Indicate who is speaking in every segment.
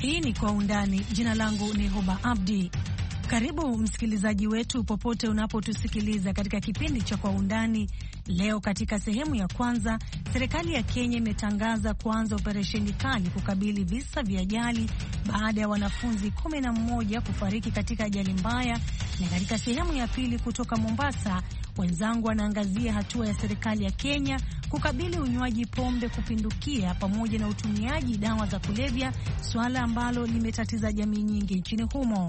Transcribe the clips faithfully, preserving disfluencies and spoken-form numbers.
Speaker 1: Hii ni Kwa Undani. Jina langu ni Hoba Abdi. Karibu msikilizaji wetu popote unapotusikiliza katika kipindi cha Kwa Undani. Leo katika sehemu ya kwanza, serikali ya Kenya imetangaza kuanza operesheni kali kukabili visa vya ajali baada ya wanafunzi kumi na mmoja kufariki katika ajali mbaya. Na katika sehemu ya pili kutoka Mombasa, wenzangu wanaangazia hatua ya serikali ya Kenya kukabili unywaji pombe kupindukia pamoja na utumiaji dawa za kulevya, suala ambalo limetatiza jamii nyingi nchini humo.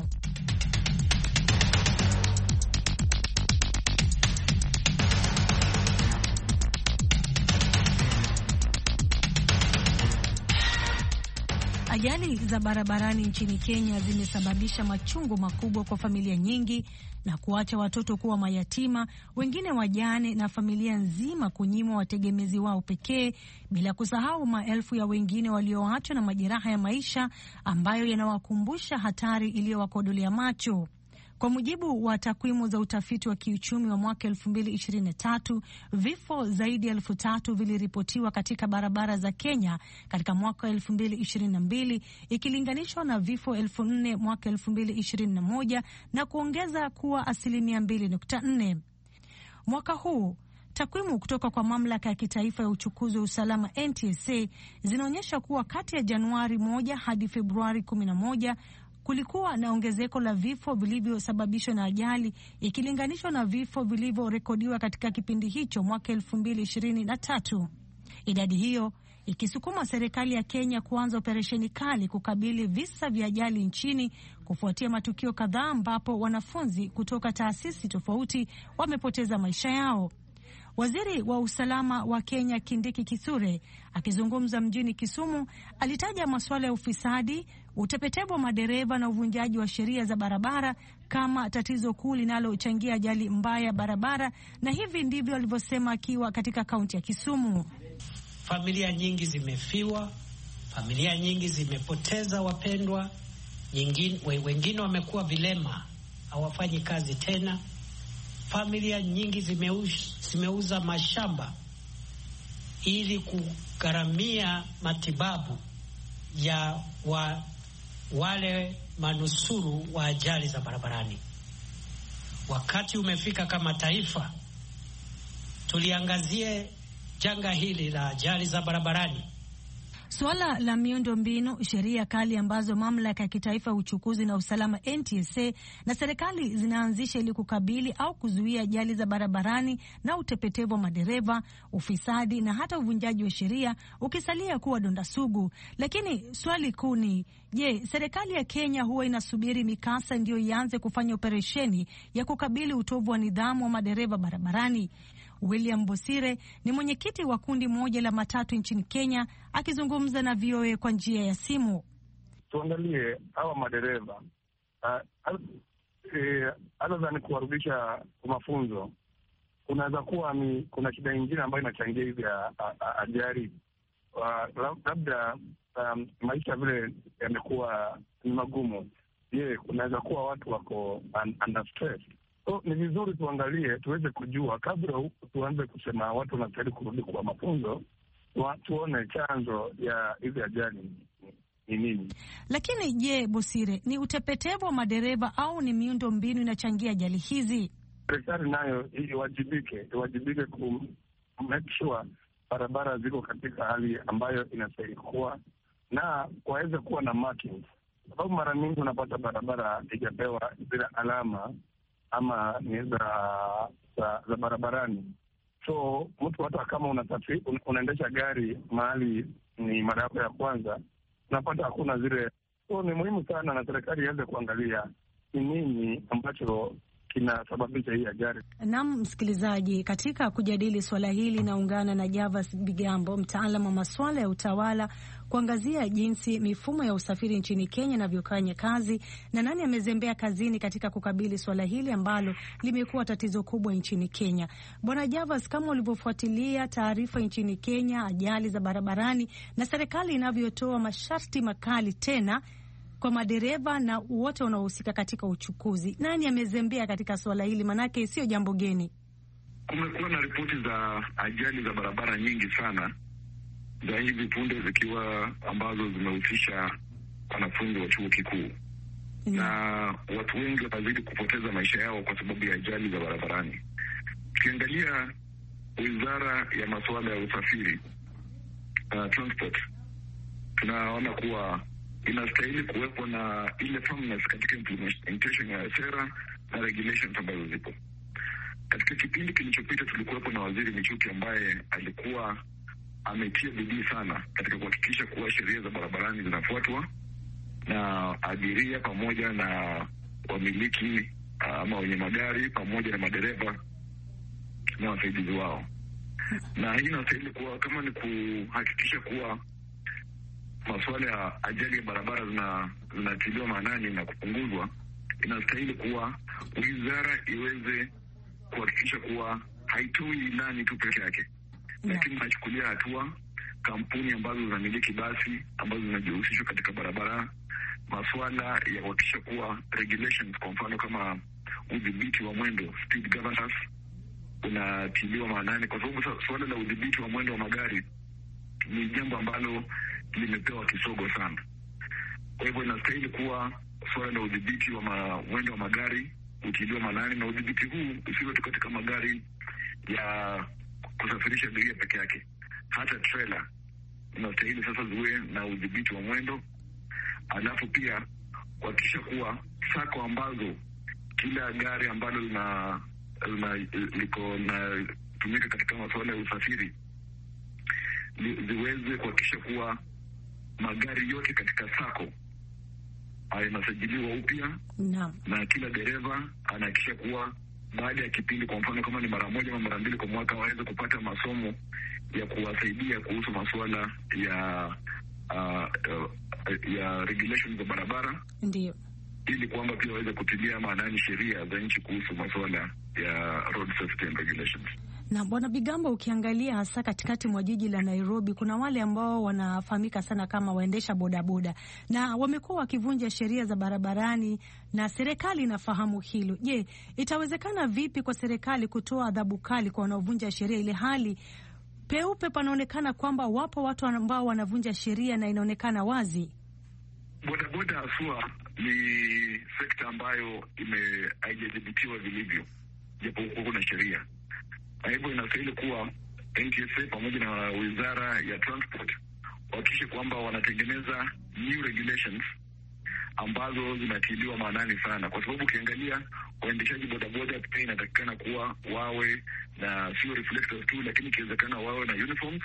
Speaker 1: Ajali za barabarani nchini Kenya zimesababisha machungu makubwa kwa familia nyingi na kuacha watoto kuwa mayatima, wengine wajane, na familia nzima kunyimwa wategemezi wao pekee, bila kusahau maelfu ya wengine walioachwa na majeraha ya maisha ambayo yanawakumbusha hatari iliyowakodolea macho. Kwa mujibu wa takwimu za utafiti wa kiuchumi wa mwaka elfu mbili ishirini na tatu, vifo zaidi ya elfu tatu viliripotiwa katika barabara za Kenya katika mwaka elfu mbili ishirini na mbili ikilinganishwa na vifo elfu nne mwaka elfu mbili ishirini na moja na kuongeza kuwa asilimia mbili nukta nne. Mwaka huu takwimu kutoka kwa mamlaka ya kitaifa ya uchukuzi wa usalama N T S A zinaonyesha kuwa kati ya Januari moja hadi Februari kumi na moja kulikuwa na ongezeko la vifo vilivyosababishwa na ajali ikilinganishwa na vifo vilivyorekodiwa katika kipindi hicho mwaka elfu mbili ishirini na tatu. Idadi hiyo ikisukuma serikali ya Kenya kuanza operesheni kali kukabili visa vya ajali nchini kufuatia matukio kadhaa ambapo wanafunzi kutoka taasisi tofauti wamepoteza maisha yao. Waziri wa usalama wa Kenya Kindiki Kithure akizungumza mjini Kisumu alitaja masuala ya ufisadi, utepetevu wa madereva na uvunjaji wa sheria za barabara kama tatizo kuu linalochangia ajali mbaya barabara, na hivi ndivyo alivyosema akiwa katika kaunti ya Kisumu.
Speaker 2: Familia nyingi zimefiwa, familia nyingi zimepoteza wapendwa, nyingine wengine wamekuwa vilema, hawafanyi kazi tena. Familia nyingi zimeuza, zimeuza mashamba ili kugharamia matibabu ya wa, wale manusuru wa ajali za barabarani. Wakati umefika kama taifa tuliangazie janga hili la ajali za barabarani.
Speaker 1: Suala la miundo mbinu, sheria kali ambazo mamlaka ya kitaifa ya uchukuzi na usalama N T S A na serikali zinaanzisha ili kukabili au kuzuia ajali za barabarani na utepetevu wa madereva, ufisadi na hata uvunjaji wa sheria ukisalia kuwa donda sugu. Lakini swali kuu ni, je, serikali ya Kenya huwa inasubiri mikasa ndio ianze kufanya operesheni ya kukabili utovu wa nidhamu wa madereva barabarani? William Bosire ni mwenyekiti wa kundi moja la matatu nchini Kenya akizungumza na V O A kwa njia ya simu.
Speaker 3: Tuangalie hawa madereva hata ni kuwarudisha kwa mafunzo. Kunaweza kuwa ni kuna shida nyingine ambayo inachangia hivi ajali. Labda um, maisha vile yamekuwa ni magumu. Je, kunaweza kuwa watu wako under stress? So, ni vizuri tuangalie, tuweze kujua kabla tuanze kusema watu wanastahili kurudi kwa mafunzo, tuone chanzo ya hizi ajali ni nini.
Speaker 1: Lakini je, Bosire, ni utepetevu wa madereva au ni miundo mbinu inachangia ajali hizi?
Speaker 3: Serikali nayo iwajibike, iwajibike ku make sure barabara ziko katika hali ambayo inastahili kuwa, na waweze kuwa na markings, sababu mara nyingi unapata barabara haijapewa zile alama ama ni za, za, za barabarani. So mtu hata kama unasafiri un, unaendesha gari mahali ni mara yako ya kwanza, unapata hakuna zile. So ni muhimu sana na serikali iweze kuangalia ni nini ambacho kinasababisha hii ajali.
Speaker 1: Naam, msikilizaji, katika kujadili swala hili naungana na Javas Bigambo, mtaalamu wa masuala ya utawala, kuangazia jinsi mifumo ya usafiri nchini Kenya inavyofanya kazi na nani amezembea kazini katika kukabili swala hili ambalo limekuwa tatizo kubwa nchini Kenya. Bwana Javas, kama ulivyofuatilia taarifa nchini Kenya, ajali za barabarani na serikali inavyotoa masharti makali tena kwa madereva na wote wanaohusika katika uchukuzi, nani amezembea katika swala hili? Manake sio jambo geni.
Speaker 4: Kumekuwa na ripoti za ajali za barabara nyingi sana za hivi punde, zikiwa ambazo zimehusisha wanafunzi wa chuo kikuu. Mm. Na watu wengi wanazidi kupoteza maisha yao kwa sababu ya ajali za barabarani. Tukiangalia Wizara ya Masuala ya Usafiri, uh, Transport, tunaona kuwa inastahili kuwepo na ile firmness katika implementation ya sera na regulations ambazo zipo. Katika kipindi kilichopita tulikuwepo na Waziri Michuki ambaye alikuwa ametia bidii sana katika kuhakikisha kuwa sheria za barabarani zinafuatwa na abiria pamoja na wamiliki ama wenye magari pamoja na madereva na wasaidizi wao. Na hii inastahili kuwa kama ni kuhakikisha kuwa masuala ya ajali ya barabara zina zinatiliwa maanani na kupunguzwa, inastahili kuwa wizara iweze kuhakikisha kuwa haitoi ilani tu peke yake, lakini inachukulia hatua kampuni ambazo zinamiliki basi ambazo zinajihusishwa katika barabara, masuala ya kuhakikisha kuwa regulations, kwa mfano kama udhibiti wa mwendo, speed governance, unatiliwa maanani, kwa sababu suala la udhibiti wa mwendo wa magari ni jambo ambalo limepewa kisogo sana. Kwa hivyo inastahili kuwa suala la udhibiti wa ma, mwendo wa magari utiliwa maanani, na udhibiti huu usiwe tu katika magari ya kusafirisha abiria peke yake, hata trailer inastahili sasa ziwe na udhibiti wa mwendo. Alafu pia kuhakikisha kuwa sako ambazo kila gari ambalo lina na liko na tumika katika masuala ya usafiri li, ziweze kuhakikisha kuwa magari yote katika sako yanasajiliwa upya. Naam. Na kila dereva anahakikisha kuwa baada ya kipindi, kwa mfano kama ni mara moja au mara mbili kwa mwaka, waweze kupata masomo ya kuwasaidia kuhusu masuala ya uh, uh, ya regulations za barabara. Ndio. Ili kwamba pia waweze kutilia maanani sheria za nchi kuhusu masuala ya road safety and regulations.
Speaker 1: Na Bwana Bigambo, ukiangalia hasa katikati mwa jiji la Nairobi, kuna wale ambao wanafahamika sana kama waendesha bodaboda na wamekuwa wakivunja sheria za barabarani na serikali inafahamu hilo. Je, itawezekana vipi kwa serikali kutoa adhabu kali kwa wanaovunja sheria ile hali peupe panaonekana kwamba wapo watu ambao wanavunja sheria na inaonekana wazi?
Speaker 4: Bodaboda haswa ni sekta ambayo ime haijadhibitiwa vilivyo, japo kuna sheria. Na hivyo inastahili kuwa N T S A pamoja na Wizara ya Transport wahakikishe kwamba wanatengeneza new regulations ambazo zinatiliwa maanani sana, kwa sababu ukiangalia waendeshaji bodaboda pia inatakikana kuwa wawe na sio reflectors tu, lakini ikiwezekana wawe na uniforms,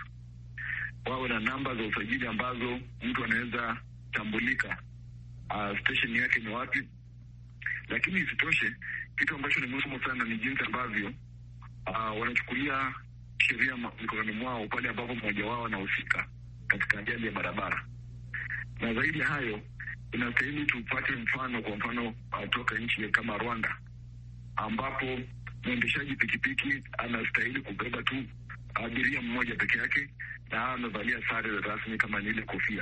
Speaker 4: wawe na namba za usajili ambazo mtu anaweza tambulika uh, station yake ni wapi. Lakini isitoshe, kitu ambacho ni muhimu sana ni jinsi ambavyo uh, wanachukulia sheria mikononi mwao pale ambapo mmoja wao anahusika katika ajali ya barabara. Na zaidi ya hayo, inastahili tupate mfano, kwa mfano uh, toka nchi kama Rwanda, ambapo mwendeshaji pikipiki anastahili kubeba tu abiria mmoja peke yake na amevalia sare rasmi kama ile kofia.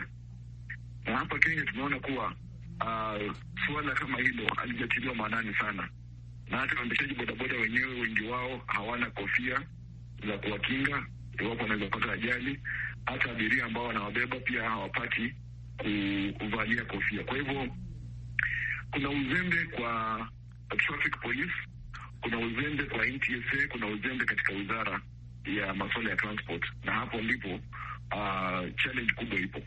Speaker 4: Na hapa Kenya tumeona kuwa uh, suala kama hilo halijatiliwa maanani sana, na hata waendeshaji bodaboda wenyewe wengi wao hawana kofia za kuwakinga iwapo wanaweza pata ajali. Hata abiria ambao wanawabeba pia hawapati kuvalia kofia. Kwa hivyo kuna uzembe kwa traffic police, kuna uzembe kwa N T S A, kuna uzembe katika wizara ya masuala ya transport, na hapo ndipo uh, challenge kubwa ipo.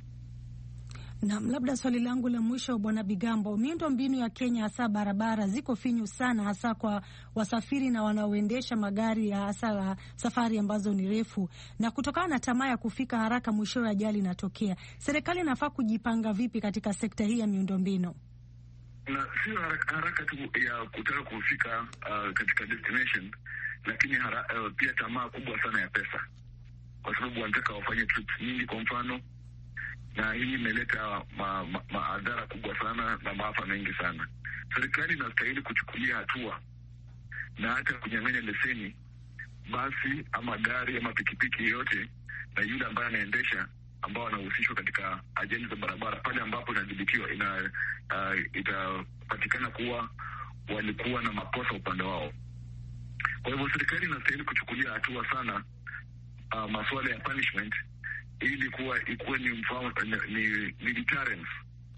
Speaker 1: Na labda swali langu la mwisho, Bwana Bigambo, miundo mbinu ya Kenya hasa barabara ziko finyu sana, hasa kwa wasafiri na wanaoendesha magari ya hasa safari ambazo ni refu, na kutokana na tamaa ya kufika haraka mwisho ya ajali inatokea. Serikali inafaa kujipanga vipi katika sekta hii ya miundo mbinu?
Speaker 4: Na sio haraka, haraka tu ya kutaka kufika uh, katika destination, lakini hara, uh, pia tamaa kubwa sana ya pesa, kwa sababu wanataka wafanye trips nyingi kwa mfano, na hii imeleta maadhara ma, ma kubwa sana na maafa mengi sana. Serikali inastahili kuchukulia hatua na hata kunyang'anya leseni basi ama gari ama pikipiki yote na yule ambaye anaendesha ambao wanahusishwa katika ajali za barabara pale ambapo inadhibitiwa ina uh, itapatikana kuwa walikuwa na makosa upande wao. Kwa hivyo serikali inastahili kuchukulia hatua sana uh, masuala ya punishment, ili kuwa ikuwe ni mfano ni, ni deterrence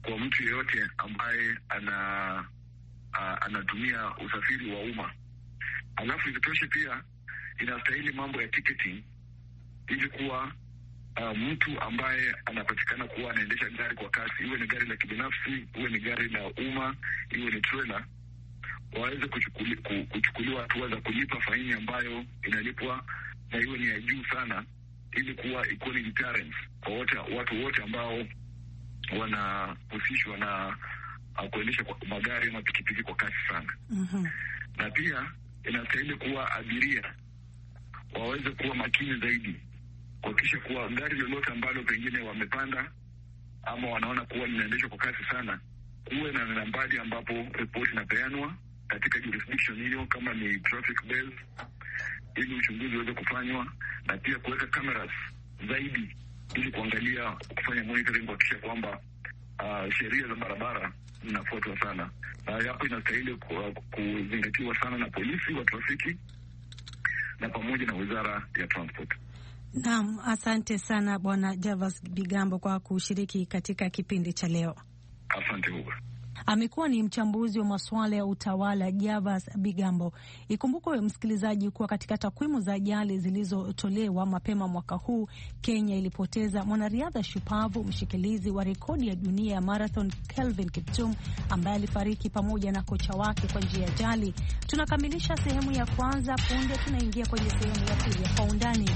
Speaker 4: kwa mtu yeyote ambaye ana uh, anatumia usafiri wa umma. Alafu isitoshe pia inastahili mambo ya ticketing, ili kuwa uh, mtu ambaye anapatikana kuwa anaendesha gari kwa kasi, iwe ni gari la kibinafsi, iwe ni gari la umma, iwe ni trailer, waweze kuchukuli, kuchukuliwa hatua za kulipa faini ambayo inalipwa na iwe ni ya juu sana, ili kuwa ikuwe ni deterrence kwa wote, watu wote ambao wanahusishwa na uh, kuendesha magari na pikipiki kwa kasi sana.
Speaker 1: Mm-hmm.
Speaker 4: Na pia inastahili kuwa abiria waweze kuwa makini zaidi, kuhakikisha kuwa gari lolote ambalo pengine wamepanda ama wanaona kuwa linaendeshwa kwa kasi sana, kuwe na nambari ambapo report inapeanwa katika jurisdiction hiyo, kama ni traffic bells, ili uchunguzi uweze kufanywa, na pia kuweka cameras zaidi ili kuangalia, kufanya monitoring, kuhakikisha kwamba uh, sheria za barabara zinafuatwa sana, na hapo inastahili kuzingatiwa sana na polisi wa trafiki na pamoja na Wizara ya Transport.
Speaker 1: Naam, asante sana Bwana Gervas Bigambo kwa kushiriki katika kipindi cha leo.
Speaker 4: Asante Hugo.
Speaker 1: Amekuwa ni mchambuzi wa masuala ya utawala Gervas Bigambo. Ikumbukwe msikilizaji kuwa katika takwimu za ajali zilizotolewa mapema mwaka huu, Kenya ilipoteza mwanariadha shupavu, mshikilizi wa rekodi ya dunia ya marathon Kelvin Kiptum, ambaye alifariki pamoja na kocha wake kwa njia ya ajali. Tunakamilisha sehemu ya kwanza, punde tunaingia kwenye sehemu ya pili ya Kwa Undani.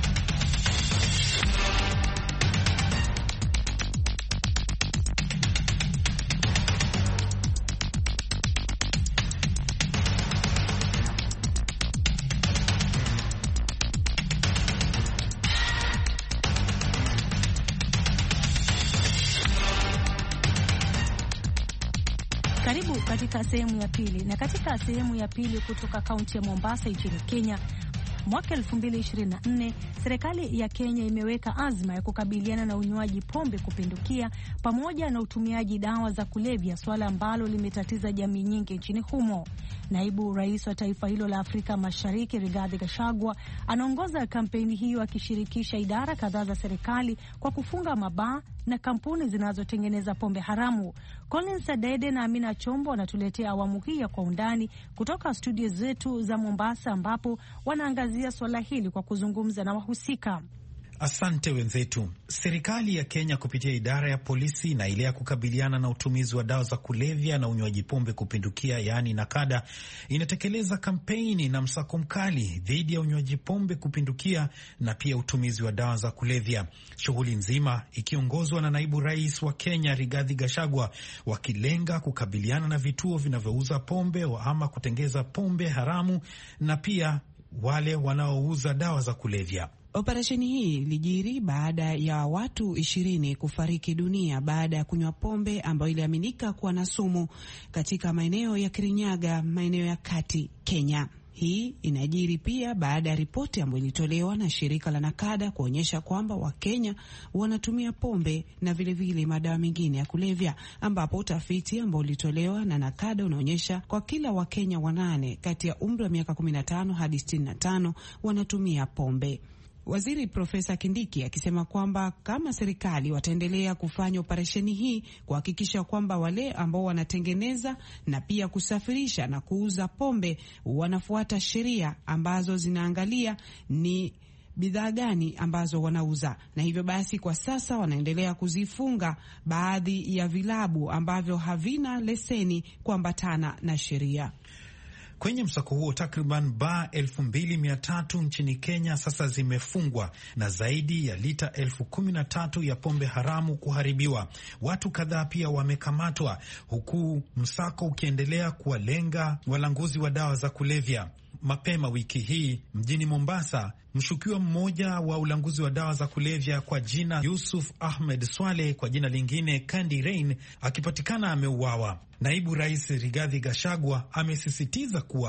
Speaker 1: Karibu katika sehemu ya pili. Na katika sehemu ya pili kutoka kaunti ya Mombasa nchini Kenya, mwaka elfu mbili ishirini na nne serikali ya Kenya imeweka azma ya kukabiliana na unywaji pombe kupindukia pamoja na utumiaji dawa za kulevya, swala ambalo limetatiza jamii nyingi nchini humo. Naibu rais wa taifa hilo la Afrika Mashariki, Rigathi Gachagua, anaongoza kampeni hiyo akishirikisha idara kadhaa za serikali kwa kufunga mabaa na kampuni zinazotengeneza pombe haramu. Collins Sadede na Amina Chombo wanatuletea awamu hii ya Kwa Undani kutoka studio zetu za Mombasa, ambapo wanaangazia swala hili kwa kuzungumza na wahusika.
Speaker 5: Asante wenzetu. Serikali ya Kenya kupitia idara ya polisi na ile ya kukabiliana na utumizi wa dawa za kulevya na unywaji pombe kupindukia, yaani NACADA, inatekeleza kampeni na msako mkali dhidi ya unywaji pombe kupindukia na pia utumizi wa dawa za kulevya. Shughuli nzima ikiongozwa na naibu rais wa Kenya Rigathi Gachagua, wakilenga kukabiliana na vituo vinavyouza pombe ama kutengeza pombe haramu na pia wale wanaouza dawa za kulevya.
Speaker 6: Operesheni hii ilijiri baada ya watu ishirini kufariki dunia baada ya kunywa pombe ambayo iliaminika kuwa na sumu katika maeneo ya Kirinyaga, maeneo ya kati Kenya. Hii inajiri pia baada ya ripoti ambayo ilitolewa na shirika la NACADA kuonyesha kwamba Wakenya wanatumia pombe na vilevile vile madawa mengine ya kulevya, ambapo utafiti ambao ulitolewa na NACADA unaonyesha kwa kila Wakenya wanane kati ya umri wa miaka kumi na tano hadi sitini na tano wanatumia pombe. Waziri Profesa Kindiki akisema kwamba kama serikali wataendelea kufanya operesheni hii kuhakikisha kwamba wale ambao wanatengeneza na pia kusafirisha na kuuza pombe wanafuata sheria ambazo zinaangalia ni bidhaa gani ambazo wanauza, na hivyo basi kwa sasa wanaendelea kuzifunga baadhi ya vilabu ambavyo havina leseni kuambatana na sheria.
Speaker 5: Kwenye msako huo takriban baa elfu mbili mia tatu nchini Kenya sasa zimefungwa na zaidi ya lita elfu kumi na tatu ya pombe haramu kuharibiwa. Watu kadhaa pia wamekamatwa, huku msako ukiendelea kuwalenga walanguzi wa dawa za kulevya. Mapema wiki hii mjini Mombasa, mshukiwa mmoja wa ulanguzi wa dawa za kulevya kwa jina Yusuf Ahmed Swale, kwa jina lingine Candy Rain, akipatikana ameuawa. Naibu Rais Rigathi Gachagua amesisitiza kuwa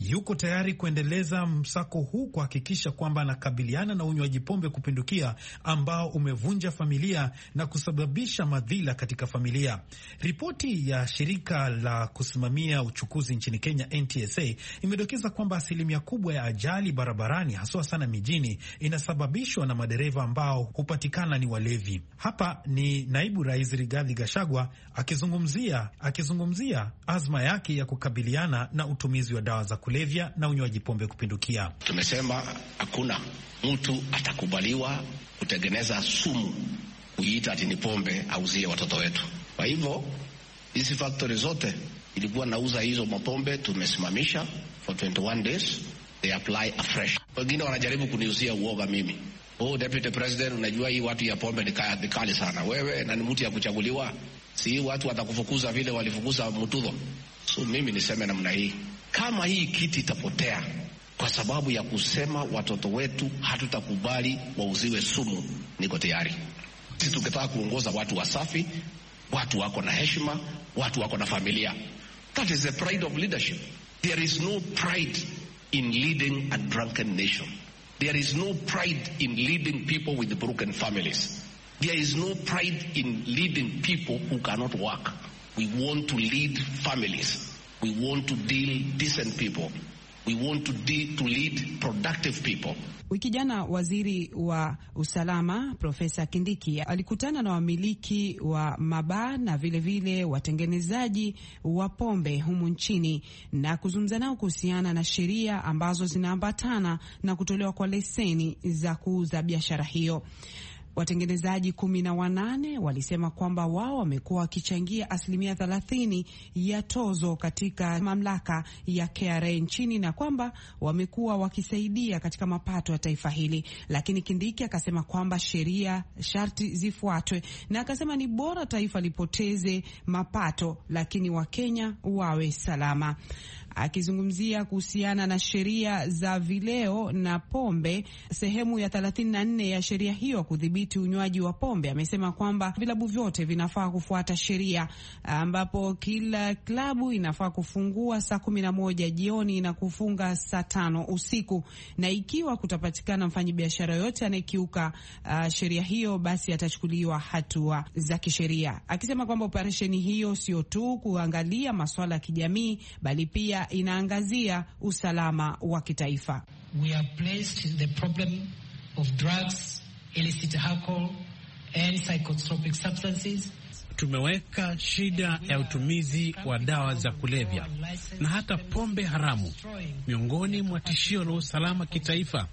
Speaker 5: yuko tayari kuendeleza msako huu kuhakikisha kwamba anakabiliana na unywaji pombe kupindukia ambao umevunja familia na kusababisha madhila katika familia. Ripoti ya shirika la kusimamia uchukuzi nchini Kenya N T S A imedokeza kwamba asilimia kubwa ya ajali barabarani haswa sana mijini inasababishwa na madereva ambao hupatikana ni walevi. Hapa ni naibu rais Rigathi Gachagua akizungumzia akizungumzia azma yake ya kukabiliana na utumizi wa dawa za kulevya na unywaji pombe kupindukia.
Speaker 7: Tumesema hakuna mtu atakubaliwa kutengeneza sumu kuiita ati ni pombe auzie watoto wetu. Kwa hivyo hizi factory zote ilikuwa nauza hizo mapombe tumesimamisha for twenty-one days, they apply afresh. Wengine wanajaribu kuniuzia uoga mimi. Oh, Deputy President, unajua hii watu ya pombe ni kali sana. Wewe na ni mtu ya kuchaguliwa. Si watu watakufukuza vile walifukuza Mutudho. So mimi niseme namna hii. Kama hii kiti itapotea kwa sababu ya kusema watoto wetu hatutakubali wauziwe sumu, niko tayari. Sisi tukitaka kuongoza watu wasafi, watu wako na heshima, watu wako na familia. That is the pride of leadership. There is no pride in leading a drunken nation. There is no pride in leading people with broken families. There is no pride in leading people who cannot work. We want to lead families. We want to deal decent people. We want to, de- to lead productive people.
Speaker 6: Wiki jana waziri wa usalama Profesa Kindiki alikutana na wamiliki wa mabaa na vile vile watengenezaji wa pombe humu nchini na kuzungumza nao kuhusiana na sheria ambazo zinaambatana na kutolewa kwa leseni za kuuza biashara hiyo. Watengenezaji kumi na wanane walisema kwamba wao wamekuwa wakichangia asilimia thelathini ya tozo katika mamlaka ya K R A nchini na kwamba wamekuwa wakisaidia katika mapato ya taifa hili. Lakini Kindiki akasema kwamba sheria sharti zifuatwe na akasema ni bora taifa lipoteze mapato lakini Wakenya wawe salama. Akizungumzia kuhusiana na sheria za vileo na pombe, sehemu ya thelathini na nne ya sheria hiyo kudhibiti unywaji wa pombe, amesema kwamba vilabu vyote vinafaa kufuata sheria, ambapo kila klabu inafaa kufungua saa kumi na moja jioni na kufunga saa tano usiku, na ikiwa kutapatikana mfanyabiashara yote anayekiuka uh, sheria hiyo, basi atachukuliwa hatua za kisheria, akisema kwamba operesheni hiyo sio tu kuangalia masuala ya kijamii bali pia inaangazia usalama wa kitaifa.
Speaker 2: We have placed the problem of drugs, illicit alcohol and psychotropic substances.
Speaker 8: Tumeweka shida ya utumizi wa dawa za kulevya na hata pombe haramu miongoni mwa tishio la usalama kitaifa,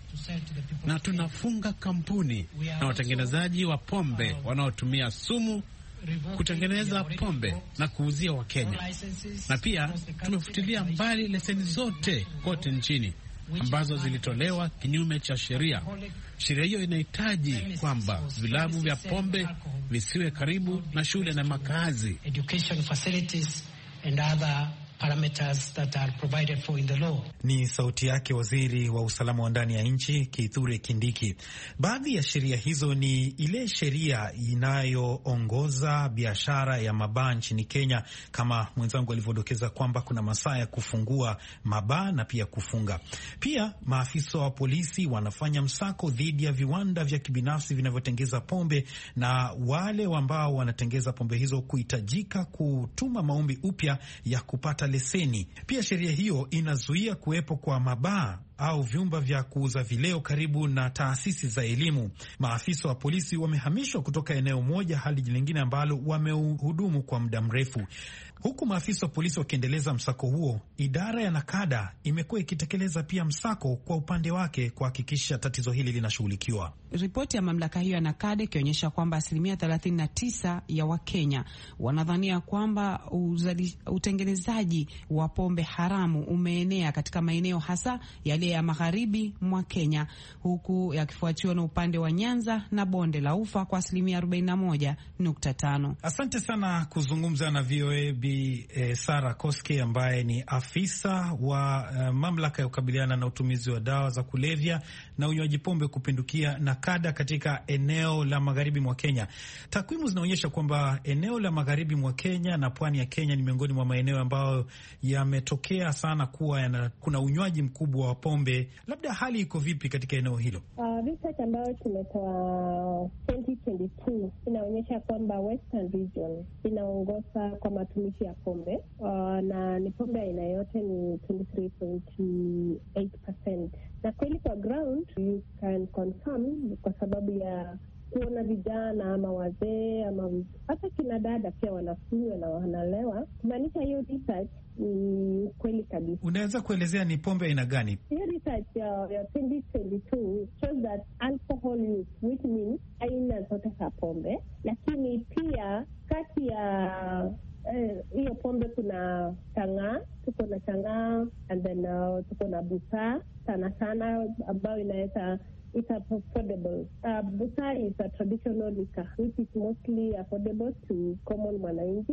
Speaker 8: na tunafunga kampuni na watengenezaji wa pombe wanaotumia sumu kutengeneza pombe na kuuzia Wakenya, na pia tumefutilia mbali leseni zote kote nchini ambazo zilitolewa kinyume cha sheria. Sheria hiyo inahitaji kwamba vilabu vya pombe visiwe karibu na shule na makazi.
Speaker 2: Education facilities and other parameters that are provided for in the law.
Speaker 5: Ni sauti yake waziri wa usalama wa ndani ya nchi Kithure Kindiki. Baadhi ya sheria hizo ni ile sheria inayoongoza biashara ya mabaa nchini Kenya, kama mwenzangu alivyodokeza kwamba kuna masaa ya kufungua mabaa na pia kufunga. Pia maafisa wa polisi wanafanya msako dhidi ya viwanda vya kibinafsi vinavyotengeza pombe, na wale ambao wanatengeza pombe hizo kuhitajika kutuma maombi upya ya kupata leseni. Pia sheria hiyo inazuia kuwepo kwa mabaa au vyumba vya kuuza vileo karibu na taasisi za elimu. Maafisa wa polisi wamehamishwa kutoka eneo moja hadi lingine ambalo wamehudumu kwa muda mrefu. Huku maafisa wa polisi wakiendeleza msako huo, idara ya NACADA imekuwa ikitekeleza pia msako kwa upande wake kuhakikisha tatizo hili linashughulikiwa.
Speaker 6: Ripoti ya mamlaka hiyo ya NACADA ikionyesha kwamba asilimia thelathini na tisa ya Wakenya wanadhania kwamba uzali, utengenezaji wa pombe haramu umeenea katika maeneo hasa yale yakielekea magharibi mwa Kenya, huku yakifuatiwa na upande wa Nyanza na bonde la Ufa kwa asilimia arobaini na moja nukta tano.
Speaker 5: Asante sana kuzungumza na V O A Bi eh, Sarah Koskei ambaye ni afisa wa uh, mamlaka ya kukabiliana na utumizi wa dawa za kulevya na unywaji pombe kupindukia NACADA katika eneo la magharibi mwa Kenya. Takwimu zinaonyesha kwamba eneo la magharibi mwa Kenya na pwani ya Kenya ni miongoni mwa maeneo ambayo yametokea sana kuwa yana, kuna unywaji mkubwa wa pombe. Labda hali iko vipi katika eneo hilo?
Speaker 9: Uh, research ambayo tumetoa twenty twenty-two inaonyesha kwamba Western Region inaongoza kwa matumizi ya pombe uh, na ni pombe aina yote ni twenty-three point eight percent. Na kweli kwa ground you can confirm kwa sababu ya kuona vijana ama wazee ama hata kina dada pia wanakunywa na wanalewa, kumaanisha hiyo research ni kweli kabisa.
Speaker 5: Unaweza kuelezea ni pombe aina gani?
Speaker 9: Hiyo research ya uh, twenty twenty-two shows that alcohol use, which means aina zote za pombe, lakini pia kati ya hiyo uh, pombe kuna chang'aa, tuko na chang'aa and then uh, tuko na busaa sana sana ambayo inaweza it's affordable. Uh, busaa is a traditional liquor which is mostly affordable to common mwananchi.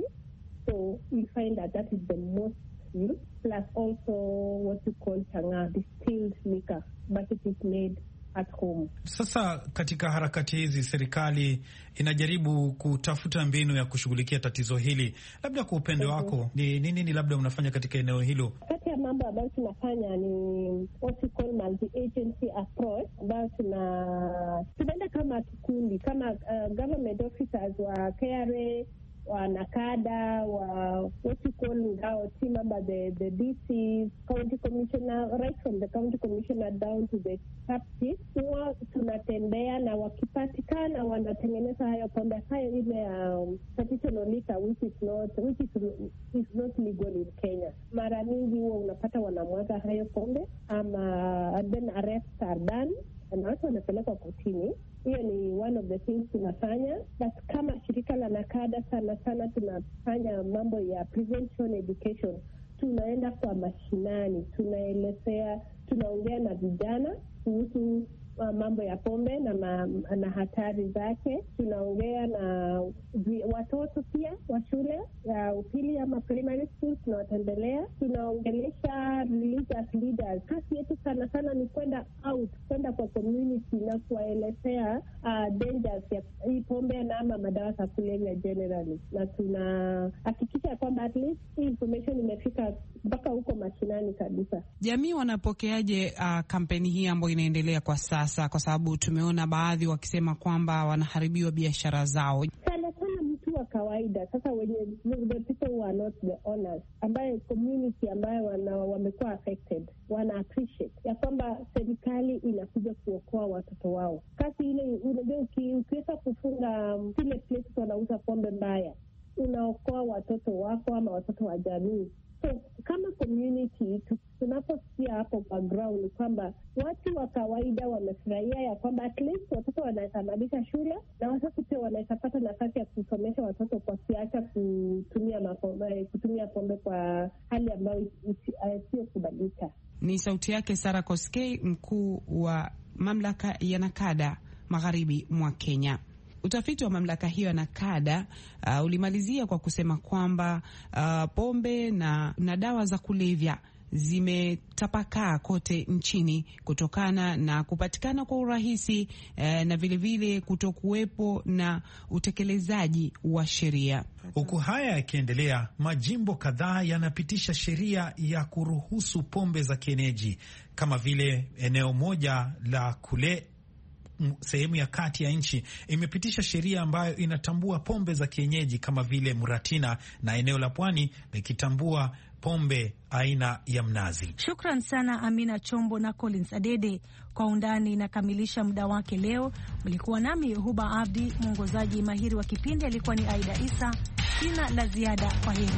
Speaker 9: So you find that that is the most used, plus also what you call chang'aa, distilled liquor, but it is made at home.
Speaker 5: Sasa katika harakati hizi serikali inajaribu kutafuta mbinu ya kushughulikia tatizo hili. Labda kwa upendo wako ni nini ni labda unafanya katika eneo hilo?
Speaker 9: Kati ya mambo ambayo tunafanya ni what we call multi-agency approach, ambayo tuna tunaenda kama kikundi kama uh, government officers wa K R A, wa NACADA, wa what we call ngao team member, the the D Cs, county commissioner, right from the county commissioner down to the sub chief. Huwa tunatembea na wakipatikana wanatengeneza hayo pombe hayo ile um, traditional liquor which is not which is, is not legal in Kenya. Mara mingi huwa unapata wanamwaga hayo pombe ama then arrests are done na watu wanapelekwa kotini. Hiyo ni one of the things tunafanya, but kama shirika la NACADA sana sana tunafanya mambo ya prevention education. Tunaenda kwa mashinani, tunaelezea, tunaongea na vijana kuhusu uh, mambo ya pombe na, ma, na hatari zake. Tunaongea na watoto pia wa shule ya upili ama primary school, tunawatembelea, tunaongelesha religious leaders. Kazi yetu sana sana ni kwenda out, kwenda kwa community na kuwaelezea uh, dangers ya hii pombe na ama madawa za kulevya generally, na tunahakikisha kwamba at least hii information imefika mpaka huko mashinani kabisa.
Speaker 6: Jamii wanapokeaje uh, kampeni hii ambayo inaendelea kwa sasa, kwa sababu tumeona baadhi wakisema kwamba wanaharibiwa biashara zao?
Speaker 9: Sana sana mtu wa kawaida sasa, wenye the people who are not the owners, ambaye community ambayo wana wamekuwa affected, wana appreciate ya kwamba serikali inakuja kuokoa watoto wao. Kasi ile unajua, ukiweza kufunga kile place wanauza pombe mbaya, unaokoa watoto wako ama watoto wa jamii. So kama community tunaposikia hapo background kwamba watu wa kawaida wamefurahia ya kwamba at least watoto wanasababisha shule na watoto pia wanapata nafasi ya kusomesha watoto kwa kiacha kutumia mapombe, kutumia pombe kwa hali ambayo sio kubalika.
Speaker 6: Ni sauti yake Sarah Koskei, mkuu wa mamlaka ya NACADA magharibi mwa Kenya. Utafiti wa mamlaka hiyo ya NACADA uh, ulimalizia kwa kusema kwamba uh, pombe na, na dawa za kulevya zimetapakaa kote nchini kutokana na kupatikana kwa urahisi eh, na vilevile kutokuwepo na utekelezaji wa sheria.
Speaker 5: Huku haya yakiendelea, majimbo kadhaa yanapitisha sheria ya kuruhusu pombe za kienyeji, kama vile eneo moja la kule sehemu ya kati ya nchi imepitisha sheria ambayo inatambua pombe za kienyeji kama vile muratina, na eneo la pwani likitambua pombe aina ya mnazi.
Speaker 1: Shukran sana Amina Chombo na Collins Adede. Kwa undani inakamilisha muda wake leo. Mlikuwa nami Huba Abdi, mwongozaji mahiri wa kipindi alikuwa ni Aida Isa. Sina la ziada, kwa heri.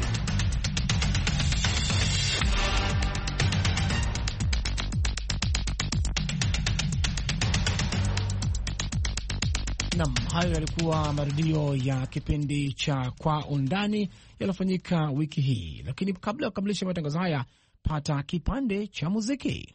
Speaker 10: Nam, hayo yalikuwa marudio ya kipindi cha Kwa Undani yaliyofanyika wiki hii, lakini kabla ya kukamilisha matangazo haya kupata kipande cha muziki.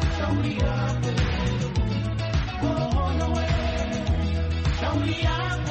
Speaker 11: Shauri yako